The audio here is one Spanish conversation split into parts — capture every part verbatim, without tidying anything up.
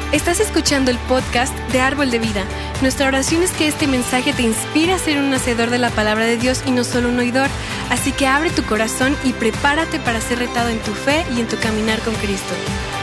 Estás escuchando el podcast de Árbol de Vida. Nuestra oración es que este mensaje te inspire a ser un hacedor de la palabra de Dios y no solo un oidor. Así que abre tu corazón y prepárate para ser retado en tu fe y en tu caminar con Cristo.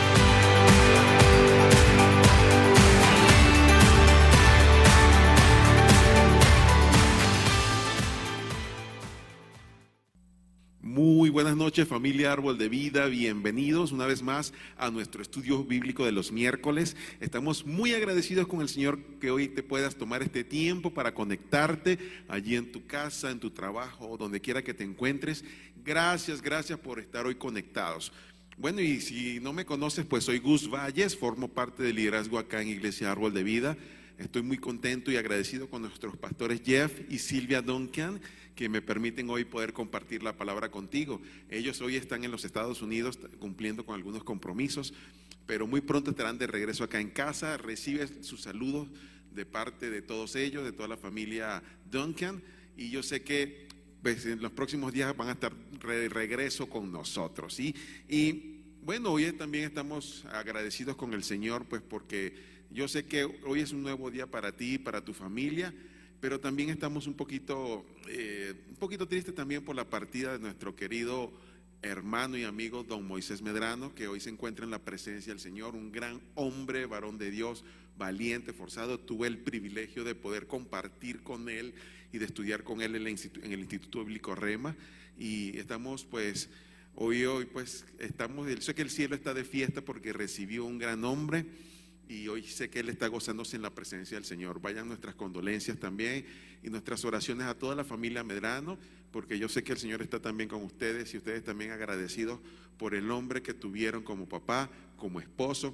Muy buenas noches, familia Árbol de Vida, bienvenidos una vez más a nuestro estudio bíblico de los miércoles. Estamos muy agradecidos con el Señor que hoy te puedas tomar este tiempo para conectarte allí en tu casa, en tu trabajo, donde quiera que te encuentres. Gracias, gracias por estar hoy conectados. Bueno, y si no me conoces, pues soy Gus Valles, formo parte del liderazgo acá en Iglesia Árbol de Vida. Estoy muy contento y agradecido con nuestros pastores Jeff y Silvia Duncan, que me permiten hoy poder compartir la palabra contigo. Ellos hoy están en los Estados Unidos cumpliendo con algunos compromisos, pero muy pronto estarán de regreso acá en casa. Recibe sus saludos de parte de todos ellos, de toda la familia Duncan, y yo sé que pues, en los próximos días van a estar de regreso con nosotros, ¿sí? Y bueno, hoy también estamos agradecidos con el Señor, pues porque yo sé que hoy es un nuevo día para ti y para tu familia, pero también estamos un poquito, eh, un poquito tristes también por la partida de nuestro querido hermano y amigo don Moisés Medrano, que hoy se encuentra en la presencia del Señor, un gran hombre, varón de Dios, valiente, forzado. Tuve el privilegio de poder compartir con él y de estudiar con él en el Instituto, en el Instituto Bíblico Rema, y estamos pues, hoy, hoy pues, estamos, sé que el cielo está de fiesta porque recibió un gran hombre. Y hoy sé que él está gozándose en la presencia del Señor. Vayan nuestras condolencias también y nuestras oraciones a toda la familia Medrano, porque yo sé que el Señor está también con ustedes y ustedes también agradecidos por el hombre que tuvieron como papá, como esposo.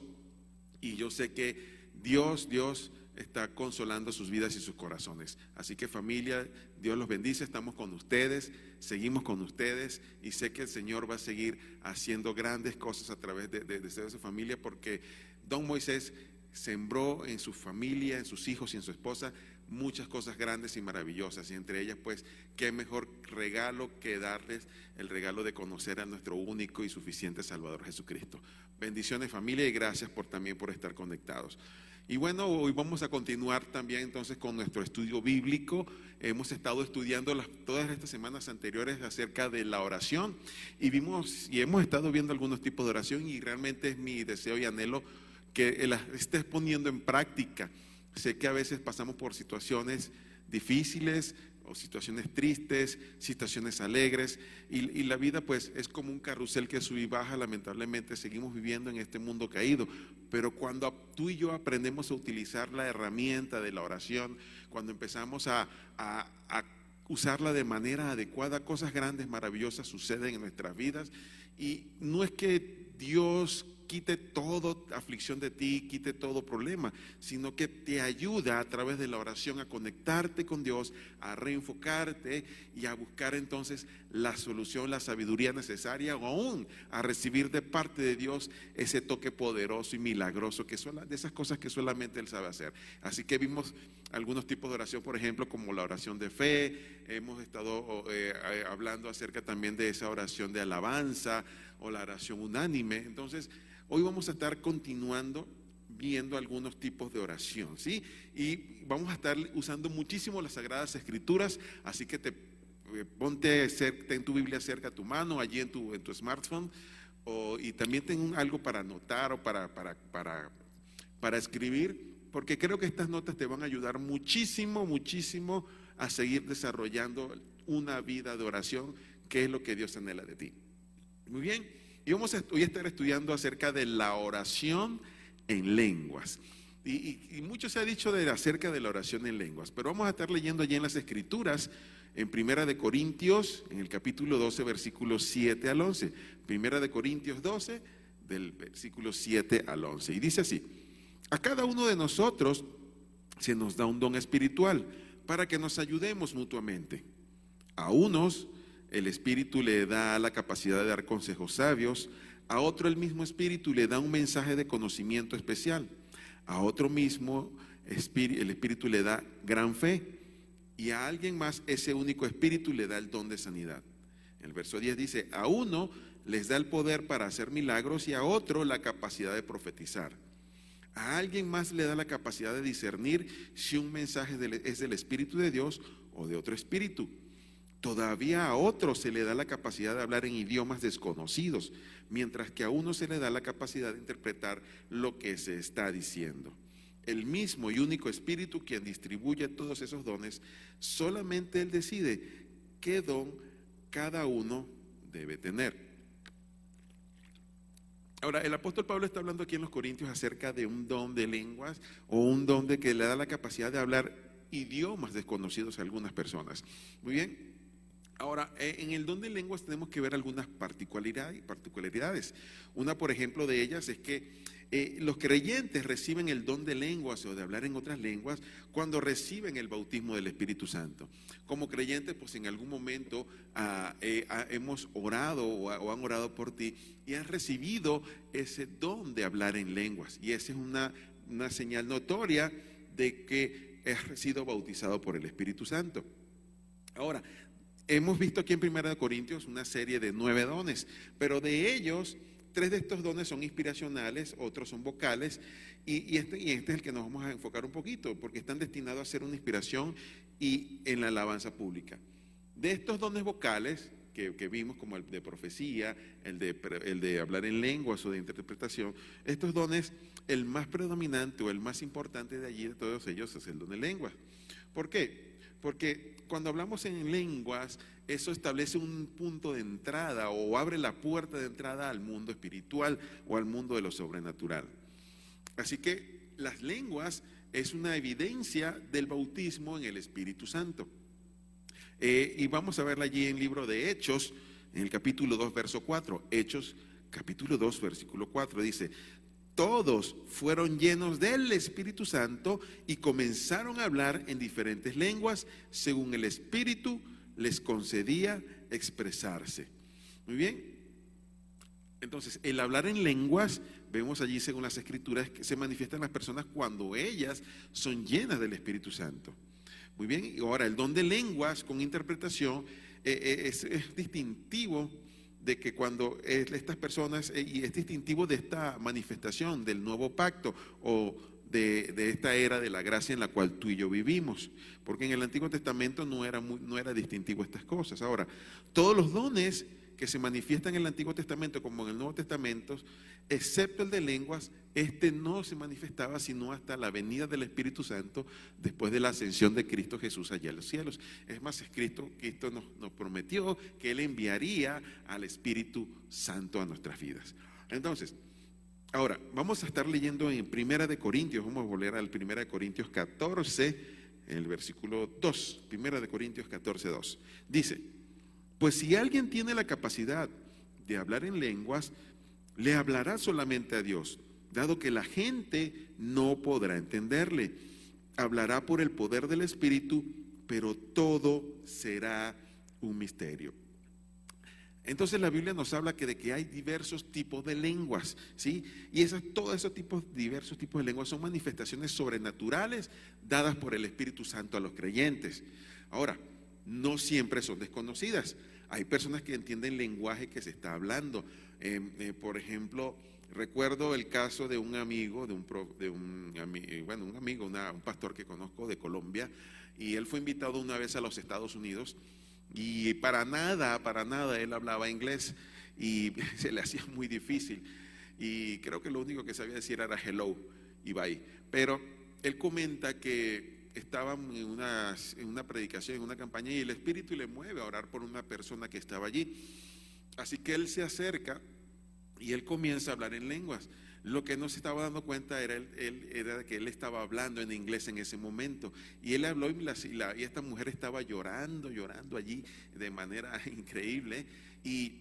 Y yo sé que Dios, Dios está consolando sus vidas y sus corazones. Así que familia, Dios los bendice, estamos con ustedes, seguimos con ustedes y sé que el Señor va a seguir haciendo grandes cosas a través de, de, de su familia, porque don Moisés sembró en su familia, en sus hijos y en su esposa muchas cosas grandes y maravillosas, y entre ellas pues qué mejor regalo que darles el regalo de conocer a nuestro único y suficiente Salvador Jesucristo. Bendiciones familia y gracias por también por estar conectados. Y bueno, hoy vamos a continuar también entonces con nuestro estudio bíblico. Hemos estado estudiando las, todas estas semanas anteriores acerca de la oración y vimos y hemos estado viendo algunos tipos de oración, y realmente es mi deseo y anhelo que las estés poniendo en práctica. Sé que a veces pasamos por situaciones difíciles o situaciones tristes, situaciones alegres, y, y la vida pues es como un carrusel que sube y baja. Lamentablemente seguimos viviendo en este mundo caído, pero cuando tú y yo aprendemos a utilizar la herramienta de la oración, cuando empezamos a, a, a usarla de manera adecuada, cosas grandes, maravillosas suceden en nuestras vidas. Y no es que Dios quite toda aflicción de ti, quite todo problema, sino que te ayuda a través de la oración a conectarte con Dios, a reenfocarte y a buscar entonces la solución, la sabiduría necesaria, o aún a recibir de parte de Dios ese toque poderoso y milagroso, que son de esas cosas que solamente Él sabe hacer. Así que vimos algunos tipos de oración, por ejemplo, como la oración de fe. Hemos estado eh, hablando acerca también de esa oración de alabanza o la oración unánime. Entonces, hoy vamos a estar continuando viendo algunos tipos de oración, ¿sí? Y vamos a estar usando muchísimo las Sagradas Escrituras, así que te, eh, ponte, ten tu Biblia cerca a tu mano, allí en tu, en tu smartphone, o, y también ten un, algo para anotar o para, para, para, para escribir, porque creo que estas notas te van a ayudar muchísimo, muchísimo a seguir desarrollando una vida de oración, que es lo que Dios anhela de ti. Muy bien, y vamos a, hoy a estar estudiando acerca de la oración en lenguas. Y, y, y mucho se ha dicho de, acerca de la oración en lenguas, pero vamos a estar leyendo allí en las Escrituras, en Primera de Corintios, en el capítulo doce, versículos siete al once. Primera de Corintios doce, del versículo siete al once. Y dice así: a cada uno de nosotros se nos da un don espiritual para que nos ayudemos mutuamente. A unos el Espíritu le da la capacidad de dar consejos sabios, a otro el mismo Espíritu le da un mensaje de conocimiento especial, a otro mismo el Espíritu le da gran fe, y a alguien más ese único Espíritu le da el don de sanidad. El verso diez dice: a uno les da el poder para hacer milagros y a otro la capacidad de profetizar. A alguien más le da la capacidad de discernir si un mensaje es del Espíritu de Dios o de otro espíritu. Todavía a otro se le da la capacidad de hablar en idiomas desconocidos, mientras que a uno se le da la capacidad de interpretar lo que se está diciendo. El mismo y único Espíritu quien distribuye todos esos dones, solamente Él decide qué don cada uno debe tener. Ahora, el apóstol Pablo está hablando aquí en los Corintios acerca de un don de lenguas o un don de que le da la capacidad de hablar idiomas desconocidos a algunas personas. Muy bien. Ahora, en el don de lenguas tenemos que ver algunas particularidades. Una, por ejemplo, de ellas es que eh, los creyentes reciben el don de lenguas o de hablar en otras lenguas cuando reciben el bautismo del Espíritu Santo. Como creyentes, pues en algún momento ah, eh, ah, hemos orado o, o han orado por ti y has recibido ese don de hablar en lenguas. Y esa es una, una señal notoria de que has sido bautizado por el Espíritu Santo. Ahora, hemos visto aquí en Primera de Corintios una serie de nueve dones, pero de ellos, tres de estos dones son inspiracionales, otros son vocales, y, y, este, y este es el que nos vamos a enfocar un poquito, porque están destinados a ser una inspiración y en la alabanza pública. De estos dones vocales, que, que vimos como el de profecía, el de, el de hablar en lenguas o de interpretación, estos dones, el más predominante o el más importante de allí de todos ellos es el don de lenguas. ¿Por qué? Porque cuando hablamos en lenguas, eso establece un punto de entrada o abre la puerta de entrada al mundo espiritual o al mundo de lo sobrenatural. Así que las lenguas es una evidencia del bautismo en el Espíritu Santo. Eh, y vamos a verla allí en el libro de Hechos, en el capítulo dos, verso cuatro. Hechos, capítulo dos, versículo cuatro, dice: todos fueron llenos del Espíritu Santo y comenzaron a hablar en diferentes lenguas según el Espíritu les concedía expresarse. Muy bien. Entonces, el hablar en lenguas, vemos allí según las Escrituras, que se manifiestan las personas cuando ellas son llenas del Espíritu Santo. Muy bien. Y ahora, el don de lenguas con interpretación eh, es, es distintivo de que cuando estas personas, y es distintivo de esta manifestación del nuevo pacto o de, de esta era de la gracia en la cual tú y yo vivimos, porque en el Antiguo Testamento no era, muy, no era distintivo estas cosas. Ahora, todos los dones que se manifiestan en el Antiguo Testamento como en el Nuevo Testamento, excepto el de lenguas, este no se manifestaba sino hasta la venida del Espíritu Santo después de la ascensión de Cristo Jesús allá en los cielos. Es más, escrito, Cristo nos, nos prometió que Él enviaría al Espíritu Santo a nuestras vidas. Entonces, ahora, vamos a estar leyendo en Primera de Corintios, vamos a volver al Primera de Corintios catorce, en el versículo dos, Primera de Corintios catorce, dos. Dice: pues si alguien tiene la capacidad de hablar en lenguas, le hablará solamente a Dios, dado que la gente no podrá entenderle. Hablará por el poder del Espíritu, pero todo será un misterio. Entonces la Biblia nos habla que de que hay diversos tipos de lenguas, ¿sí? Y esas, todos esos tipos, diversos tipos de lenguas son manifestaciones sobrenaturales dadas por el Espíritu Santo a los creyentes. Ahora, no siempre son desconocidas. Hay personas que entienden el lenguaje que se está hablando. Eh, eh, por ejemplo, recuerdo el caso de un amigo, de un, de un, bueno, un amigo, una, un pastor que conozco de Colombia, y él fue invitado una vez a los Estados Unidos y para nada, para nada él hablaba inglés y se le hacía muy difícil. Y creo que lo único que sabía decir era hello y bye. Pero él comenta que estaban en una, en una predicación, en una campaña, y el Espíritu le mueve a orar por una persona que estaba allí. Así que él se acerca y él comienza a hablar en lenguas. Lo que no se estaba dando cuenta era, él, él, era que él estaba hablando en inglés en ese momento. Y él habló y, la, y, la, y esta mujer estaba llorando, llorando allí de manera increíble. Y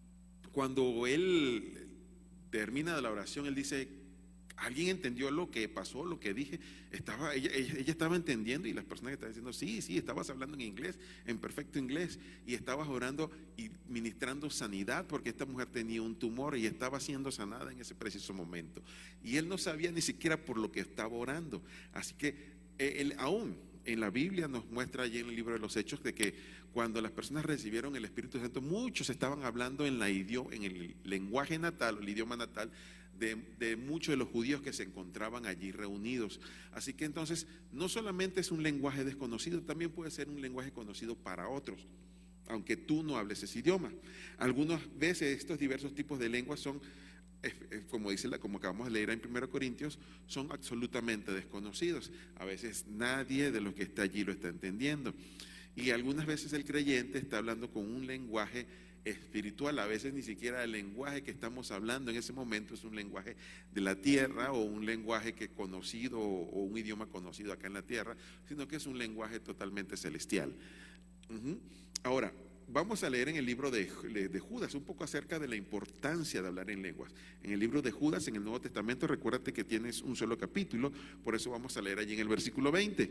cuando él termina de la oración, él dice: ¿alguien entendió lo que pasó, lo que dije? Estaba, ella, ella, ella estaba entendiendo, y las personas que estaban diciendo: sí, sí, estabas hablando en inglés, en perfecto inglés, y estabas orando y ministrando sanidad, porque esta mujer tenía un tumor y estaba siendo sanada en ese preciso momento. Y él no sabía ni siquiera por lo que estaba orando. Así que él, aún en la Biblia nos muestra allí en el libro de los Hechos de que cuando las personas recibieron el Espíritu Santo, muchos estaban hablando en, la idioma, en el lenguaje natal, el idioma natal de, de muchos de los judíos que se encontraban allí reunidos. Así que entonces no solamente es un lenguaje desconocido, también puede ser un lenguaje conocido para otros, aunque tú no hables ese idioma. Algunas veces estos diversos tipos de lenguas son, como dice la, como acabamos de leer en primera Corintios, son absolutamente desconocidos. A veces nadie de los que está allí lo está entendiendo. Y algunas veces el creyente está hablando con un lenguaje espiritual. A veces ni siquiera el lenguaje que estamos hablando en ese momento es un lenguaje de la tierra o un lenguaje que conocido o un idioma conocido acá en la tierra, sino que es un lenguaje totalmente celestial. Uh-huh. Ahora, vamos a leer en el libro de, de Judas un poco acerca de la importancia de hablar en lenguas. En el libro de Judas, en el Nuevo Testamento, recuérdate que tienes un solo capítulo, por eso vamos a leer allí en el versículo veinte.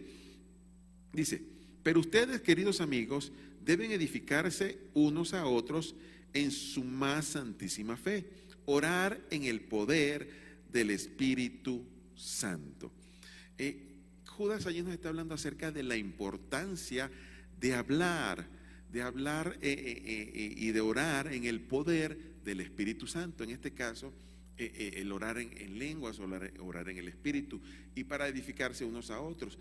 Dice: pero ustedes, queridos amigos, deben edificarse unos a otros en su más santísima fe, orar en el poder del Espíritu Santo. Eh, Judas allí nos está hablando acerca de la importancia de hablar, de hablar eh, eh, eh, y de orar en el poder del Espíritu Santo. En este caso, eh, eh, el orar en, en lenguas, orar, orar en el Espíritu, y para edificarse unos a otros,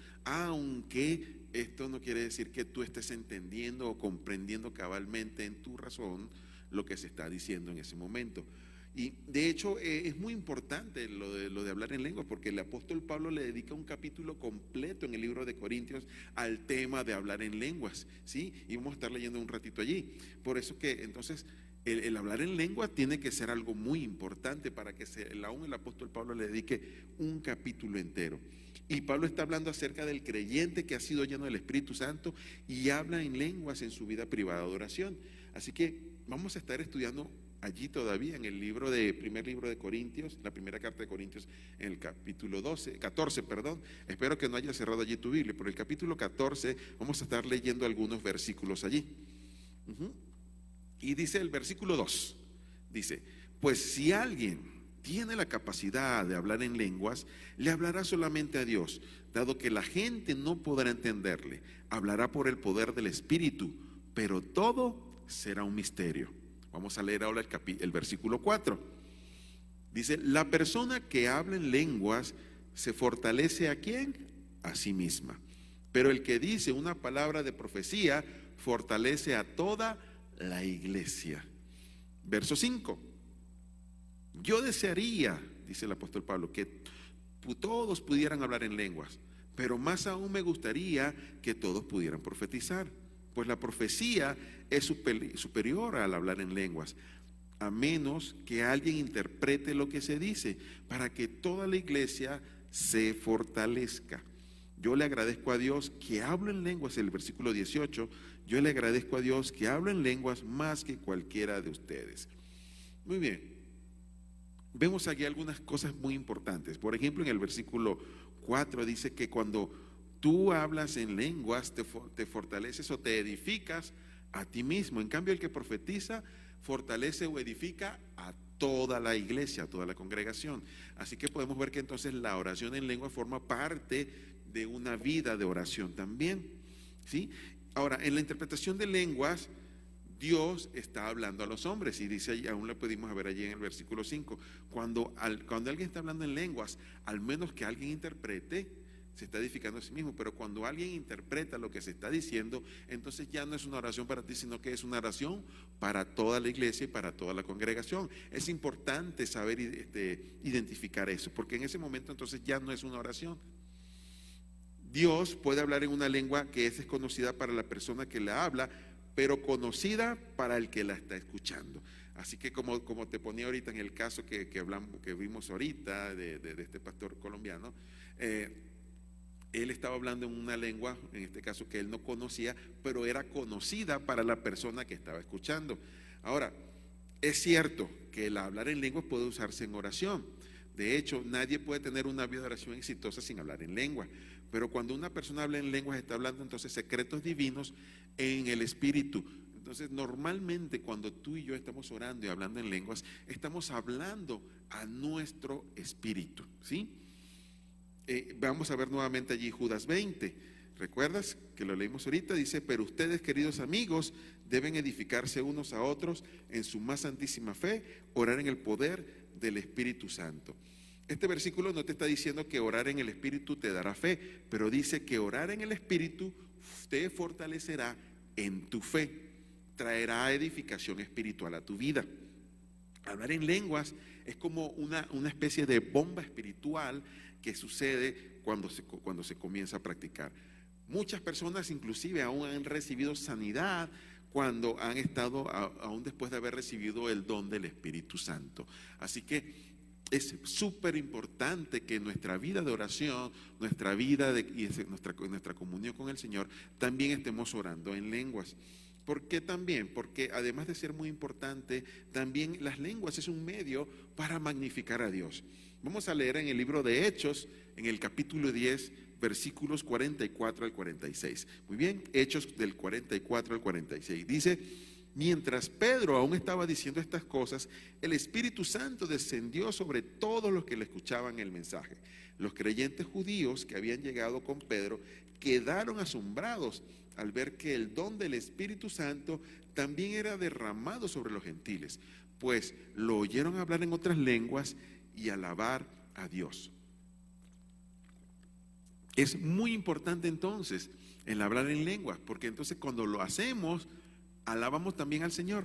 aunque esto no quiere decir que tú estés entendiendo o comprendiendo cabalmente en tu razón lo que se está diciendo en ese momento. Y de hecho eh, es muy importante lo de, lo de hablar en lenguas, porque el apóstol Pablo le dedica un capítulo completo en el libro de Corintios al tema de hablar en lenguas, ¿sí? Y vamos a estar leyendo un ratito allí. Por eso que entonces el, el hablar en lengua tiene que ser algo muy importante para que se, aún el apóstol Pablo le dedique un capítulo entero. Y Pablo está hablando acerca del creyente que ha sido lleno del Espíritu Santo y habla en lenguas en su vida privada de oración. Así que vamos a estar estudiando allí todavía en el libro de, primer libro de Corintios, la primera carta de Corintios, en el capítulo doce, catorce, perdón. Espero que no haya cerrado allí tu Biblia, pero el capítulo catorce vamos a estar leyendo algunos versículos allí. Uh-huh. Y dice el versículo dos, dice: pues si alguien tiene la capacidad de hablar en lenguas, le hablará solamente a Dios, dado que la gente no podrá entenderle. Hablará por el poder del Espíritu, pero todo será un misterio. Vamos a leer ahora el, capi- el versículo cuatro. Dice: la persona que habla en lenguas se fortalece ¿a quién? A sí misma. Pero el que dice una palabra de profecía fortalece a toda la iglesia. Verso cinco. Yo desearía, dice el apóstol Pablo, que todos pudieran hablar en lenguas, pero más aún me gustaría que todos pudieran profetizar, pues la profecía es superior al hablar en lenguas, a menos que alguien interprete lo que se dice, para que toda la iglesia se fortalezca. Yo le agradezco a Dios que hablo en lenguas, el versículo dieciocho, yo le agradezco a Dios que hablo en lenguas más que cualquiera de ustedes. Muy bien. Vemos aquí algunas cosas muy importantes. Por ejemplo, en el versículo cuatro dice que cuando tú hablas en lenguas te, te fortaleces o te edificas a ti mismo. En cambio, el que profetiza fortalece o edifica a toda la iglesia, a toda la congregación. Así que podemos ver que entonces la oración en lengua forma parte de una vida de oración también, ¿sí? Ahora, en la interpretación de lenguas, Dios está hablando a los hombres, y dice, aún lo pudimos ver allí en el versículo cinco, cuando, al, cuando alguien está hablando en lenguas, al menos que alguien interprete, se está edificando a sí mismo. Pero cuando alguien interpreta lo que se está diciendo, entonces ya no es una oración para ti, sino que es una oración para toda la iglesia y para toda la congregación. Es importante saber este, identificar eso, porque en ese momento entonces ya no es una oración. Dios puede hablar en una lengua que es desconocida para la persona que la habla, pero conocida para el que la está escuchando. Así que como, como te ponía ahorita en el caso que, que, hablamos, que vimos ahorita de, de, de este pastor colombiano, eh, él estaba hablando en una lengua, en este caso que él no conocía, pero era conocida para la persona que estaba escuchando. Ahora, es cierto que el hablar en lenguas puede usarse en oración. De hecho, nadie puede tener una vida de oración exitosa sin hablar en lengua. Pero cuando una persona habla en lenguas, está hablando entonces secretos divinos en el espíritu. Entonces, normalmente cuando tú y yo estamos orando y hablando en lenguas, estamos hablando a nuestro espíritu, ¿sí? Eh, vamos a ver nuevamente allí Judas veinte. ¿Recuerdas que lo leímos ahorita? Dice: pero ustedes, queridos amigos, deben edificarse unos a otros en su más santísima fe, orar en el poder del Espíritu Santo. Este versículo no te está diciendo que orar en el Espíritu te dará fe, pero dice que orar en el Espíritu te fortalecerá en tu fe, traerá edificación espiritual a tu vida. Hablar en lenguas es como una, una especie de bomba espiritual que sucede cuando se, cuando se comienza a practicar. Muchas personas inclusive aún han recibido sanidad cuando han estado, aún después de haber recibido el don del Espíritu Santo. Así que es súper importante que nuestra vida de oración, nuestra vida de, y nuestra, nuestra comunión con el Señor, también estemos orando en lenguas. ¿Por qué también? Porque además de ser muy importante, también las lenguas es un medio para magnificar a Dios. Vamos a leer en el libro de Hechos, en el capítulo diez, versículos cuarenta y cuatro al cuarenta y seis. Muy bien, Hechos del cuarenta y cuatro al cuarenta y seis. Dice: mientras Pedro aún estaba diciendo estas cosas, el Espíritu Santo descendió sobre todos los que le escuchaban el mensaje. Los creyentes judíos que habían llegado con Pedro quedaron asombrados al ver que el don del Espíritu Santo también era derramado sobre los gentiles, pues lo oyeron hablar en otras lenguas y alabar a Dios. Es muy importante entonces el hablar en lenguas, porque entonces cuando lo hacemos, alabamos también al Señor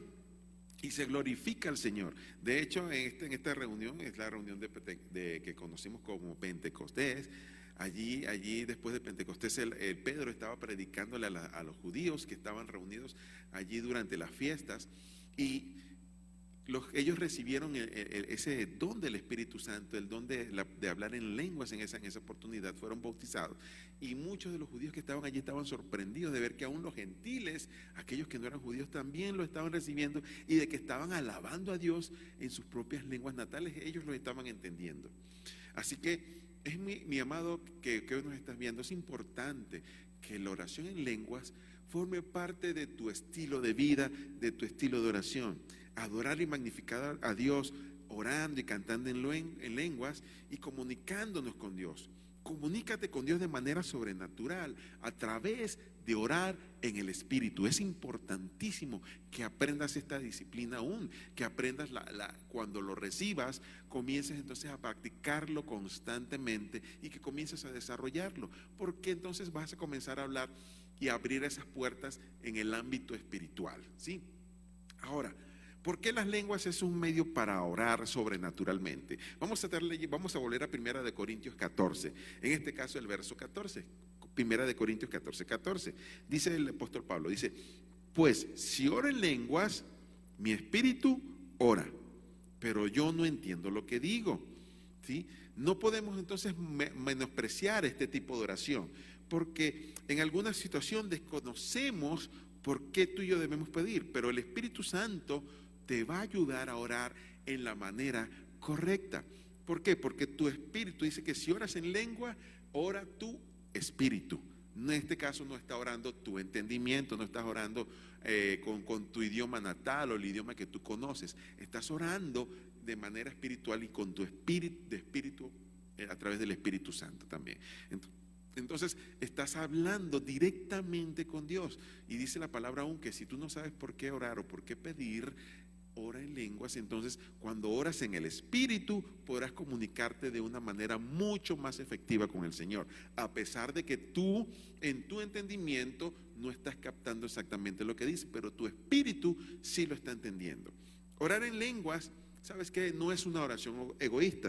y se glorifica al Señor. De hecho, en, este, en esta reunión, es la reunión de, de, que conocimos como Pentecostés. Allí, allí después de Pentecostés, el, el Pedro estaba predicándole a, la, a los judíos que estaban reunidos allí durante las fiestas, y los, ellos recibieron el, el, ese don del Espíritu Santo, el don de, la, de hablar en lenguas en esa, en esa oportunidad, fueron bautizados. Y muchos de los judíos que estaban allí estaban sorprendidos de ver que aún los gentiles, aquellos que no eran judíos, también lo estaban recibiendo, y de que estaban alabando a Dios en sus propias lenguas natales. Ellos lo estaban entendiendo. Así que es mi, mi amado que, que hoy nos estás viendo, es importante que la oración en lenguas forme parte de tu estilo de vida, de tu estilo de oración. Adorar y magnificar a Dios orando y cantando en, en lenguas y comunicándonos con Dios. Comunícate con Dios de manera sobrenatural a través de orar en el Espíritu. Es importantísimo que aprendas esta disciplina aún, que aprendas la, la, cuando lo recibas, comiences entonces a practicarlo constantemente y que comiences a desarrollarlo, porque entonces vas a comenzar a hablar y a abrir esas puertas en el ámbito espiritual, ¿sí? Ahora, ¿por qué las lenguas es un medio para orar sobrenaturalmente? Vamos a, darle, vamos a volver a Primera de Corintios catorce, en este caso el verso catorce, Primera de Corintios catorce, catorce. Dice el apóstol Pablo, dice: pues si oro en lenguas, mi espíritu ora, pero yo no entiendo lo que digo, ¿sí? No podemos entonces menospreciar este tipo de oración, porque en alguna situación desconocemos por qué tú y yo debemos pedir, pero el Espíritu Santo te va a ayudar a orar en la manera correcta. ¿Por qué? Porque tu espíritu dice que si oras en lengua, ora tu espíritu. En este caso no está orando tu entendimiento, no estás orando eh, con, con tu idioma natal o el idioma que tú conoces. Estás orando de manera espiritual y con tu espíritu, de espíritu eh, a través del Espíritu Santo también. Entonces, Entonces estás hablando directamente con Dios, y dice la palabra aún que si tú no sabes por qué orar o por qué pedir, ora en lenguas. Entonces cuando oras en el Espíritu podrás comunicarte de una manera mucho más efectiva con el Señor, a pesar de que tú en tu entendimiento no estás captando exactamente lo que dice, pero tu espíritu sí lo está entendiendo. Orar en lenguas, ¿sabes qué? No es una oración egoísta.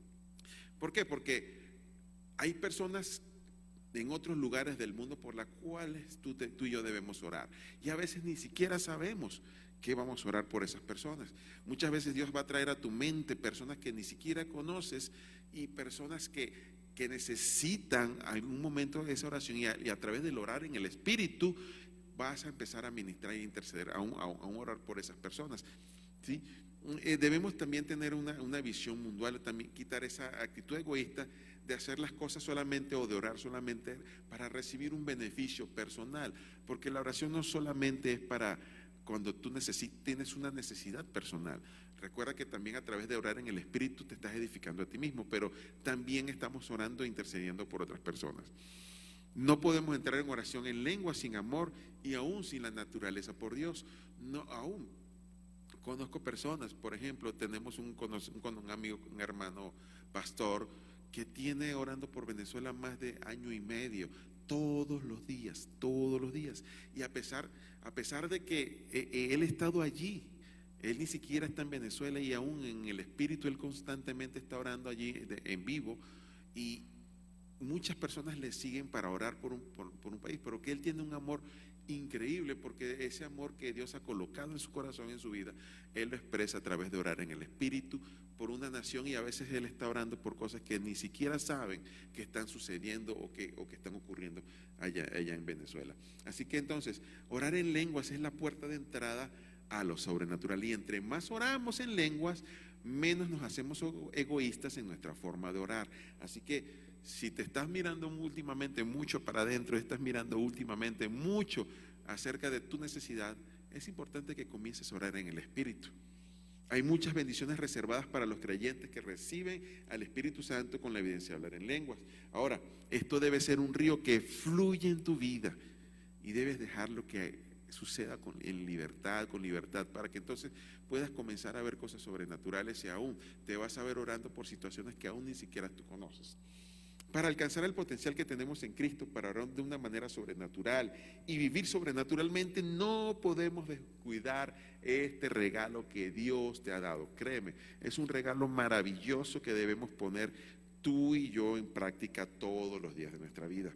¿Por qué? Porque hay personas en otros lugares del mundo por las cuales tú, te, tú y yo debemos orar, y a veces ni siquiera sabemos que vamos a orar por esas personas. Muchas veces Dios va a traer a tu mente personas que ni siquiera conoces, y personas que, que necesitan algún momento de esa oración, y a, y a través del orar en el Espíritu vas a empezar a ministrar e interceder, a un, a un orar por esas personas, ¿sí? Eh, debemos también tener una, una visión mundial, también quitar esa actitud egoísta de hacer las cosas solamente o de orar solamente para recibir un beneficio personal, porque la oración no solamente es para cuando tú necesitas, tienes una necesidad personal. Recuerda que también a través de orar en el Espíritu te estás edificando a ti mismo, pero también estamos orando e intercediendo por otras personas. No podemos entrar en oración en lengua sin amor y aún sin la naturaleza por Dios, no, aún Conozco personas, por ejemplo, tenemos un, un, un amigo, un hermano pastor, que tiene orando por Venezuela más de año y medio, todos los días, todos los días. Y a pesar, a pesar de que eh, él ha estado allí, él ni siquiera está en Venezuela y aún en el espíritu él constantemente está orando allí de, en vivo, y muchas personas le siguen para orar por un, por, por un país, pero que él tiene un amor increíble, porque ese amor que Dios ha colocado en su corazón, en su vida, él lo expresa a través de orar en el espíritu por una nación, y a veces él está orando por cosas que ni siquiera saben que están sucediendo o que, o que están ocurriendo allá, allá en Venezuela. Así que entonces, orar en lenguas es la puerta de entrada a lo sobrenatural, y entre más oramos en lenguas, menos nos hacemos egoístas en nuestra forma de orar. Así que si te estás mirando últimamente mucho para adentro, estás mirando últimamente mucho acerca de tu necesidad, es importante que comiences a orar en el Espíritu. Hay muchas bendiciones reservadas para los creyentes que reciben al Espíritu Santo con la evidencia de hablar en lenguas. Ahora, esto debe ser un río que fluye en tu vida, y debes dejarlo que suceda con, en libertad, con libertad, para que entonces puedas comenzar a ver cosas sobrenaturales, y aún te vas a ver orando por situaciones que aún ni siquiera tú conoces. Para alcanzar el potencial que tenemos en Cristo, para orar de una manera sobrenatural y vivir sobrenaturalmente, no podemos descuidar este regalo que Dios te ha dado. Créeme, es un regalo maravilloso que debemos poner tú y yo en práctica todos los días de nuestra vida.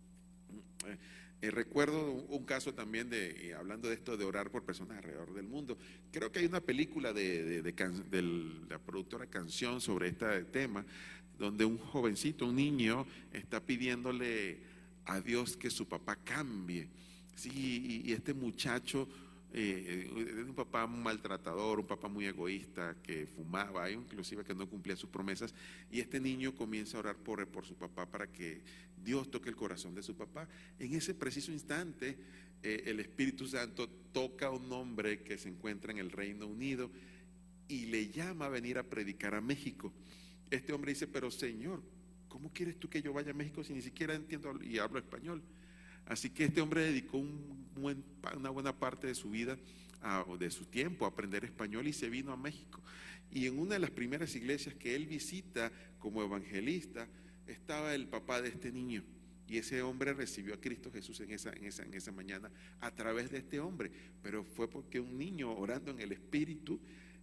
Eh, recuerdo un, un caso también de, eh, hablando de esto de orar por personas alrededor del mundo. Creo que hay una película de, de, de, can, de la productora Canción sobre este tema, donde un jovencito, un niño, está pidiéndole a Dios que su papá cambie. Sí, y, y este muchacho, eh, un papá maltratador, un papá muy egoísta, que fumaba, inclusive que no cumplía sus promesas, y este niño comienza a orar por, por su papá para que Dios toque el corazón de su papá. En ese preciso instante, eh, el Espíritu Santo toca a un hombre que se encuentra en el Reino Unido y le llama a venir a predicar a México. Este hombre dice: pero Señor, ¿cómo quieres tú que yo vaya a México si ni siquiera entiendo y hablo español? Así que este hombre dedicó un buen, una buena parte de su vida, a, o de su tiempo, a aprender español, y se vino a México. Y en una de las primeras iglesias que él visita como evangelista, estaba el papá de este niño. Y ese hombre recibió a Cristo Jesús en esa, en esa, en esa mañana a través de este hombre. Pero fue porque un niño, orando en el Espíritu,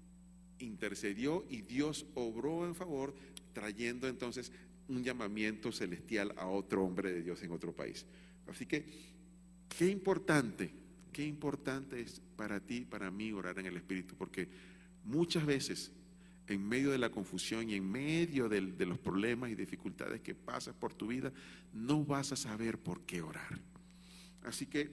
intercedió, y Dios obró en favor, trayendo entonces un llamamiento celestial a otro hombre de Dios en otro país. Así que qué importante, qué importante es para ti, para mí, orar en el Espíritu, porque muchas veces en medio de la confusión y en medio de, de los problemas y dificultades que pasas por tu vida, no vas a saber por qué orar. Así que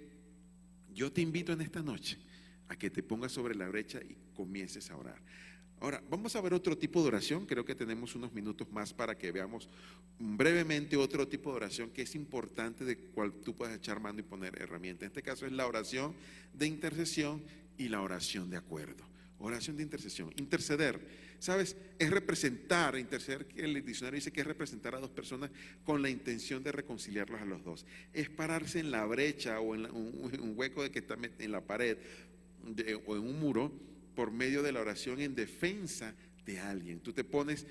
yo te invito en esta noche a que te pongas sobre la brecha y comiences a orar. Ahora, vamos a ver otro tipo de oración. Creo que tenemos unos minutos más para que veamos brevemente otro tipo de oración que es importante, de cual tú puedes echar mano y poner herramienta. En este caso es la oración de intercesión y la oración de acuerdo. Oración de intercesión. Interceder, ¿sabes? Es representar, interceder, que el diccionario dice que es representar a dos personas con la intención de reconciliarlos a los dos. Es pararse en la brecha o en la, un, un hueco de que está en la pared de, o en un muro, por medio de la oración en defensa de alguien. Tú te pones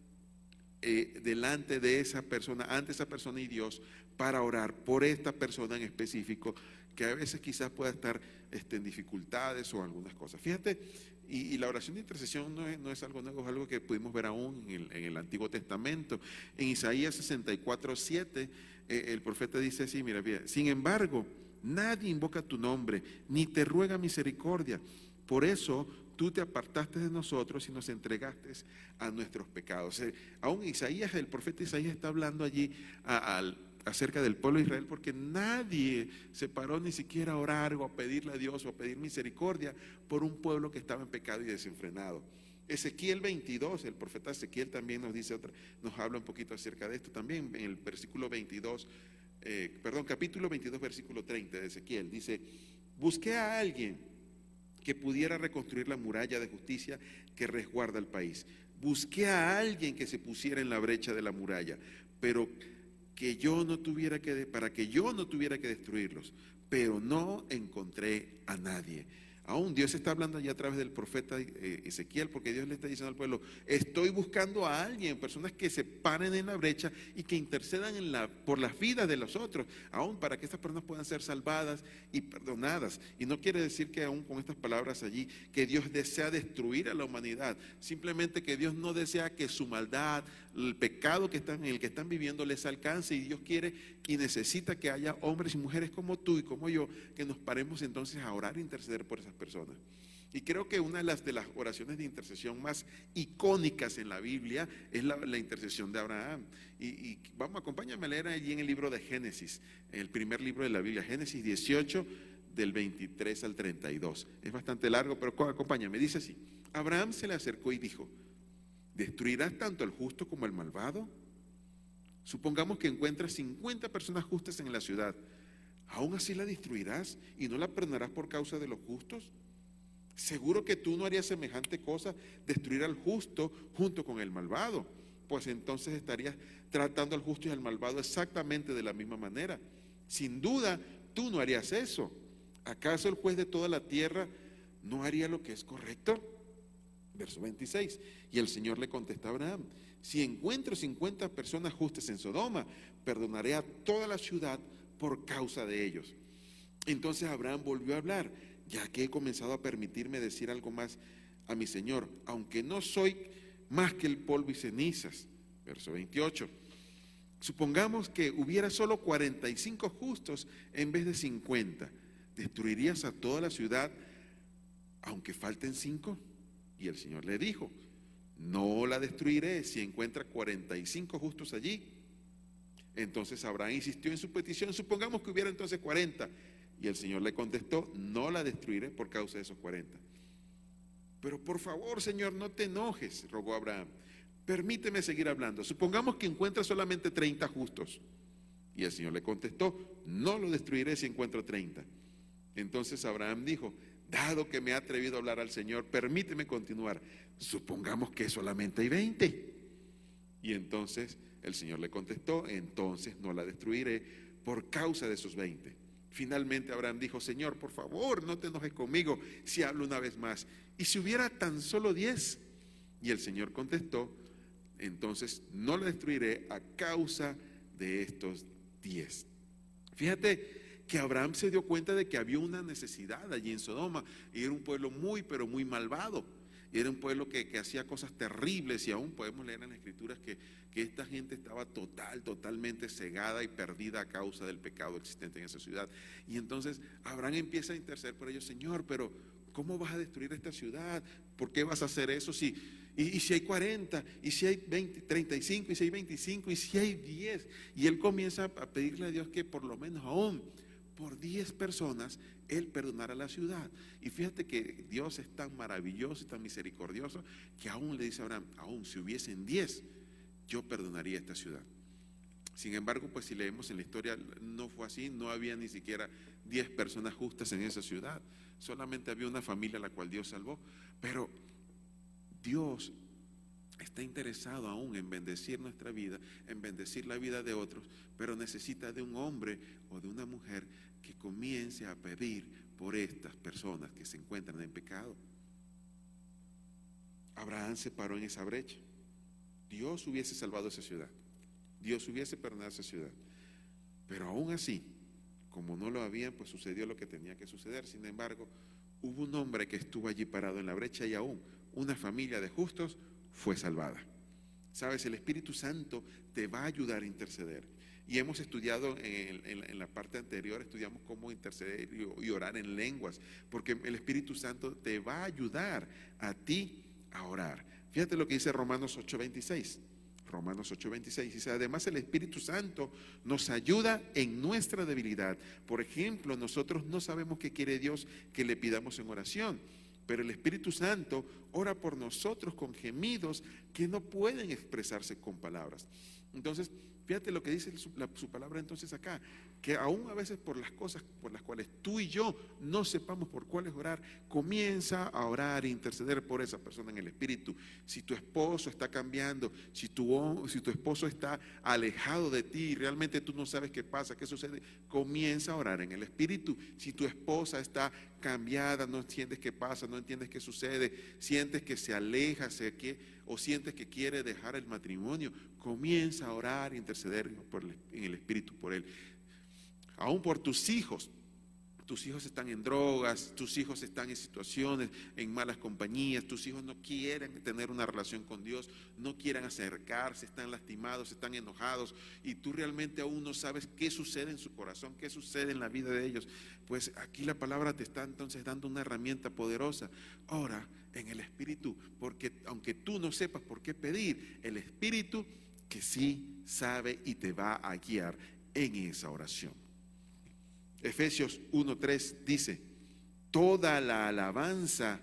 eh, delante de esa persona, ante esa persona y Dios, para orar por esta persona en específico, que a veces quizás pueda estar este, en dificultades o algunas cosas. Fíjate, y, y la oración de intercesión no es, no es algo nuevo, es algo que pudimos ver aún en el, en el Antiguo Testamento. En Isaías sesenta y cuatro, siete, eh, el profeta dice así, mira, mira, sin embargo, nadie invoca tu nombre, ni te ruega misericordia. Por eso tú te apartaste de nosotros y nos entregaste a nuestros pecados. Eh, aún Isaías, el profeta Isaías está hablando allí a, a, acerca del pueblo de Israel, porque nadie se paró ni siquiera a orar o a pedirle a Dios o a pedir misericordia por un pueblo que estaba en pecado y desenfrenado. Ezequiel veintidós, el profeta Ezequiel también nos dice otra, nos habla un poquito acerca de esto también, en el versículo veintidós, eh, perdón, capítulo veintidós, versículo treinta de Ezequiel, dice: busqué a alguien que pudiera reconstruir la muralla de justicia que resguarda el país. Busqué a alguien que se pusiera en la brecha de la muralla, pero que yo no tuviera que, para que yo no tuviera que destruirlos, pero no encontré a nadie. Aún Dios está hablando allá a través del profeta eh, Ezequiel, porque Dios le está diciendo al pueblo, estoy buscando a alguien, personas que se paren en la brecha y que intercedan en la, por las vidas de los otros, aún para que estas personas puedan ser salvadas y perdonadas. Y no quiere decir que aún con estas palabras allí, que Dios desea destruir a la humanidad, simplemente que Dios no desea que su maldad, el pecado que están, en el que están viviendo les alcance, y Dios quiere y necesita que haya hombres y mujeres como tú y como yo, que nos paremos entonces a orar e interceder por esas personas. Y creo que una de las, de las oraciones de intercesión más icónicas en la Biblia es la, la intercesión de Abraham. Y, y vamos, acompáñame a leer allí en el libro de Génesis, el primer libro de la Biblia, Génesis dieciocho, del veintitrés al treinta y dos. Es bastante largo, pero acompáñame. Dice así: Abraham se le acercó y dijo, ¿destruirás tanto al justo como al malvado? Supongamos que encuentras cincuenta personas justas en la ciudad. ¿Aún así la destruirás y no la perdonarás por causa de los justos? Seguro que tú no harías semejante cosa, destruir al justo junto con el malvado, pues entonces estarías tratando al justo y al malvado exactamente de la misma manera. Sin duda, tú no harías eso. ¿Acaso el juez de toda la tierra no haría lo que es correcto? Verso veintiséis, y el Señor le contestó a Abraham, si encuentro cincuenta personas justas en Sodoma, perdonaré a toda la ciudad por causa de ellos. Entonces Abraham volvió a hablar, ya que he comenzado a permitirme decir algo más a mi Señor, aunque no soy más que el polvo y cenizas. Verso veintiocho, supongamos que hubiera solo cuarenta y cinco justos en vez de cincuenta, ¿destruirías a toda la ciudad aunque falten cinco? Y el Señor le dijo, no la destruiré si encuentra cuarenta y cinco justos allí. Entonces Abraham insistió en su petición, supongamos que hubiera entonces cuarenta, y el Señor le contestó, no la destruiré por causa de esos cuarenta. Pero por favor, Señor, no te enojes, rogó Abraham, permíteme seguir hablando. Supongamos que encuentra solamente treinta justos, y el Señor le contestó, no lo destruiré si encuentro treinta. Entonces Abraham dijo, dado que me he atrevido a hablar al Señor, permíteme continuar. Supongamos que solamente hay veinte. Y entonces el Señor le contestó, entonces no la destruiré por causa de esos veinte. Finalmente Abraham dijo, Señor, por favor, no te enojes conmigo si hablo una vez más. ¿Y si hubiera tan solo diez? Y el Señor contestó, entonces no la destruiré a causa de estos diez. Fíjate que Abraham se dio cuenta de que había una necesidad allí en Sodoma, y era un pueblo muy, pero muy malvado. Y era un pueblo que, que hacía cosas terribles, y aún podemos leer en las Escrituras que, que esta gente estaba total, totalmente cegada y perdida a causa del pecado existente en esa ciudad. Y entonces Abraham empieza a interceder por ellos, Señor, pero ¿cómo vas a destruir esta ciudad? ¿Por qué vas a hacer eso? Si, y, y si hay cuarenta, y si hay veinte, treinta y cinco, y si hay veinticinco, y si hay diez. Y él comienza a pedirle a Dios que por lo menos aún por diez personas Él perdonara la ciudad. Y fíjate que Dios es tan maravilloso y tan misericordioso que aún le dice a Abraham, aún si hubiesen diez, yo perdonaría esta ciudad. Sin embargo, pues si leemos en la historia, no fue así, no había ni siquiera diez personas justas en esa ciudad, solamente había una familia a la cual Dios salvó. Pero Dios está interesado aún en bendecir nuestra vida, en bendecir la vida de otros, pero necesita de un hombre o de una mujer que comience a pedir por estas personas que se encuentran en pecado. Abraham se paró en esa brecha. Dios hubiese salvado esa ciudad, Dios hubiese perdonado esa ciudad, pero aún así, como no lo habían, pues sucedió lo que tenía que suceder. Sin embargo, hubo un hombre que estuvo allí parado en la brecha, y aún una familia de justos fue salvada. Sabes, el Espíritu Santo te va a ayudar a interceder. Y hemos estudiado en, en, en la parte anterior, estudiamos cómo interceder y, y orar en lenguas, porque el Espíritu Santo te va a ayudar a ti a orar. Fíjate lo que dice Romanos ocho veintiséis. Romanos ocho veintiséis dice, además el Espíritu Santo nos ayuda en nuestra debilidad. Por ejemplo, nosotros no sabemos qué quiere Dios que le pidamos en oración, pero el Espíritu Santo ora por nosotros con gemidos que no pueden expresarse con palabras. Entonces, fíjate lo que dice su, la, su palabra entonces acá, que aún a veces por las cosas por las cuales tú y yo no sepamos por cuáles orar, comienza a orar e interceder por esa persona en el Espíritu. Si tu esposo está cambiando, si tu, si tu esposo está alejado de ti y realmente tú no sabes qué pasa, qué sucede, comienza a orar en el Espíritu. Si tu esposa está cambiada, no entiendes qué pasa, no entiendes qué sucede, sientes que se aleja, se que, o sientes que quiere dejar el matrimonio, comienza a orar e interceder por el, en el Espíritu por él. Aún por tus hijos. Tus hijos están en drogas, tus hijos están en situaciones, en malas compañías, tus hijos no quieren tener una relación con Dios, no quieren acercarse, están lastimados, están enojados y tú realmente aún no sabes qué sucede en su corazón, qué sucede en la vida de ellos. Pues aquí la palabra te está entonces dando una herramienta poderosa. Ora en el Espíritu, porque aunque tú no sepas por qué pedir, el Espíritu que sí sabe y te va a guiar en esa oración. Efesios uno tres dice: toda la alabanza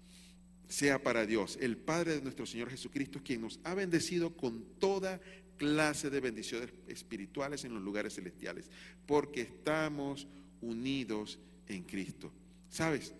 sea para Dios, el Padre de nuestro Señor Jesucristo, quien nos ha bendecido con toda clase de bendiciones espirituales en los lugares celestiales, porque estamos unidos en Cristo. ¿Sabes?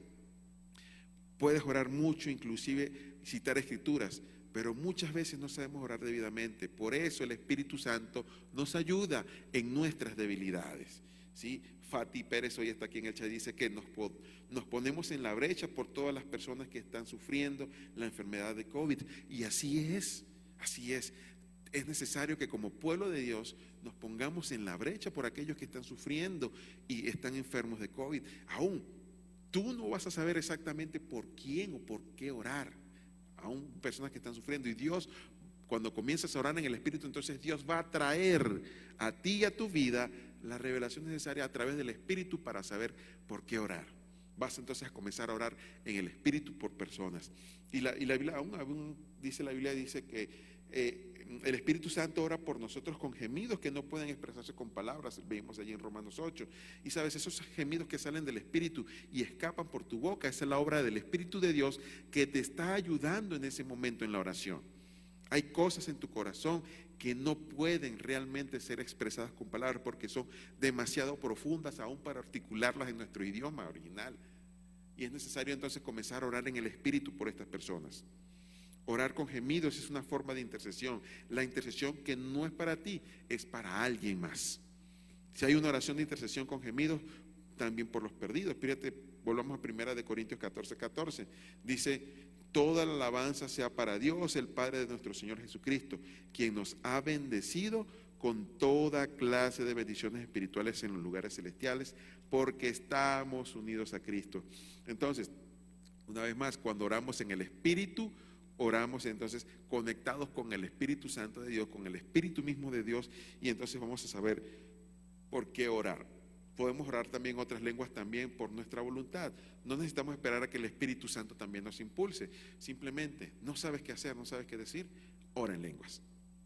Puedes orar mucho, inclusive citar escrituras, pero muchas veces no sabemos orar debidamente. Por eso el Espíritu Santo nos ayuda en nuestras debilidades. ¿Sí? Fati Pérez hoy está aquí en el chat, dice que nos, nos ponemos en la brecha por todas las personas que están sufriendo la enfermedad de COVID. Y así es, así es. Es necesario que como pueblo de Dios nos pongamos en la brecha por aquellos que están sufriendo y están enfermos de COVID. Aún tú no vas a saber exactamente por quién o por qué orar. Aún personas que están sufriendo. Y Dios, cuando comienzas a orar en el Espíritu, entonces Dios va a traer a ti y a tu vida la revelación necesaria a través del Espíritu para saber por qué orar. Vas entonces a comenzar a orar en el Espíritu por personas. Y la, y la Biblia, aún, aún dice la Biblia, dice que eh, el Espíritu Santo ora por nosotros con gemidos que no pueden expresarse con palabras. Vimos allí en Romanos ocho. Y sabes, esos gemidos que salen del Espíritu y escapan por tu boca, esa es la obra del Espíritu de Dios que te está ayudando en ese momento en la oración. Hay cosas en tu corazón que no pueden realmente ser expresadas con palabras porque son demasiado profundas aún para articularlas en nuestro idioma original. Y es necesario entonces comenzar a orar en el Espíritu por estas personas. Orar con gemidos es una forma de intercesión. La intercesión que no es para ti, es para alguien más. Si hay una oración de intercesión con gemidos, también por los perdidos. Fíjate, volvamos a primera de Corintios catorce, catorce. Dice: toda la alabanza sea para Dios, el Padre de nuestro Señor Jesucristo, quien nos ha bendecido con toda clase de bendiciones espirituales en los lugares celestiales, porque estamos unidos a Cristo. Entonces, una vez más, cuando oramos en el Espíritu, oramos entonces conectados con el Espíritu Santo de Dios, con el Espíritu mismo de Dios, y entonces vamos a saber por qué orar. Podemos orar también otras lenguas también por nuestra voluntad. No necesitamos esperar a que el Espíritu Santo también nos impulse. Simplemente, no sabes qué hacer, no sabes qué decir, ora en lenguas.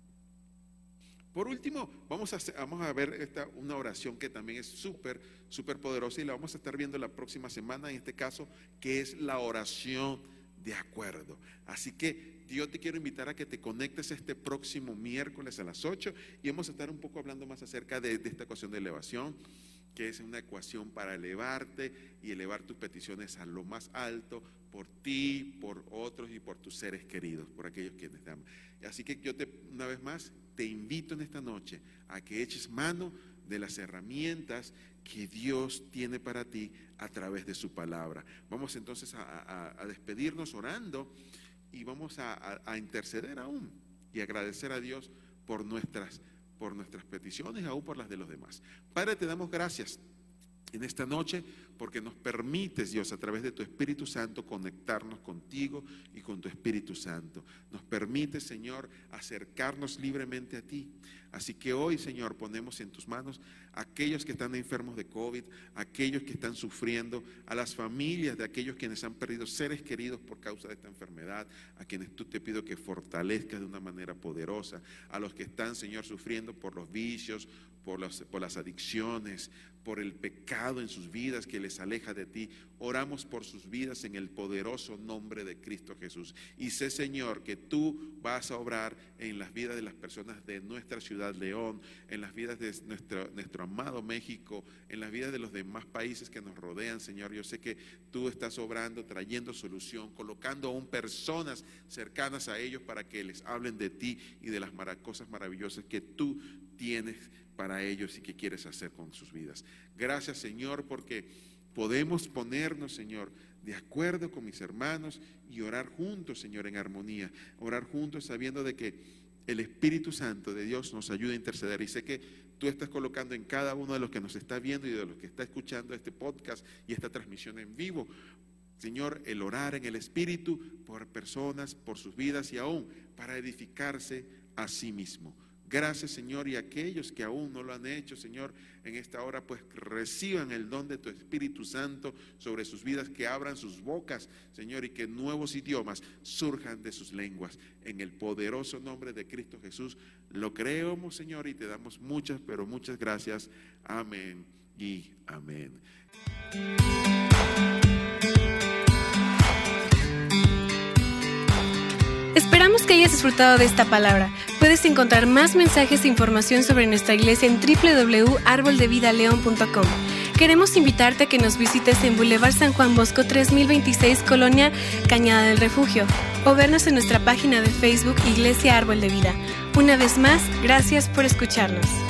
Por último, vamos a, hacer, vamos a ver esta, una oración que también es súper, súper poderosa y la vamos a estar viendo la próxima semana, en este caso, que es la oración de acuerdo. Así que yo te quiero invitar a que te conectes este próximo miércoles a las ocho y vamos a estar un poco hablando más acerca de, de esta ecuación de elevación, que es una ecuación para elevarte y elevar tus peticiones a lo más alto por ti, por otros y por tus seres queridos, por aquellos quienes te aman. Así que yo te, una vez más te invito en esta noche a que eches mano de las herramientas que Dios tiene para ti a través de su palabra. Vamos entonces a, a, a despedirnos orando y vamos a, a, a interceder aún y agradecer a Dios por nuestras por nuestras peticiones, aún por las de los demás. Padre, te damos gracias en esta noche porque nos permites, Dios, a través de tu Espíritu Santo conectarnos contigo y con tu Espíritu Santo. Nos permites, Señor, acercarnos libremente a ti. Así que hoy, Señor, ponemos en tus manos a aquellos que están enfermos de COVID, a aquellos que están sufriendo, a las familias de aquellos quienes han perdido seres queridos por causa de esta enfermedad, a quienes tú te pido que fortalezcas de una manera poderosa, a los que están, Señor, sufriendo por los vicios, por las, por las adicciones, por el pecado pecado en sus vidas que les aleja de ti. Oramos por sus vidas en el poderoso nombre de Cristo Jesús. Y sé, Señor, que tú vas a obrar en las vidas de las personas de nuestra ciudad León, en las vidas de nuestro, nuestro amado México, en las vidas de los demás países que nos rodean, Señor. Yo sé que tú estás obrando, trayendo solución, colocando aún personas cercanas a ellos para que les hablen de ti y de las cosas maravillosas que tú tienes para ellos y que quieres hacer con sus vidas. Gracias, Señor, porque podemos ponernos, Señor, de acuerdo con mis hermanos y orar juntos, Señor, en armonía, orar juntos sabiendo de que el Espíritu Santo de Dios nos ayuda a interceder. Y sé que tú estás colocando en cada uno de los que nos está viendo y de los que está escuchando este podcast y esta transmisión en vivo, Señor, el orar en el Espíritu por personas, por sus vidas y aún para edificarse a sí mismo. Gracias, Señor, y aquellos que aún no lo han hecho, Señor, en esta hora pues reciban el don de tu Espíritu Santo sobre sus vidas, que abran sus bocas, Señor, y que nuevos idiomas surjan de sus lenguas. En el poderoso nombre de Cristo Jesús lo creemos, Señor, y te damos muchas, pero muchas gracias. Amén y amén. Esperamos que hayas disfrutado de esta palabra. Puedes encontrar más mensajes e información sobre nuestra iglesia en doble u doble u doble u punto árbol de vida león punto com. Queremos invitarte a que nos visites en Boulevard San Juan Bosco tres mil veintiséis, Colonia Cañada del Refugio, o vernos en nuestra página de Facebook Iglesia Árbol de Vida. Una vez más, gracias por escucharnos.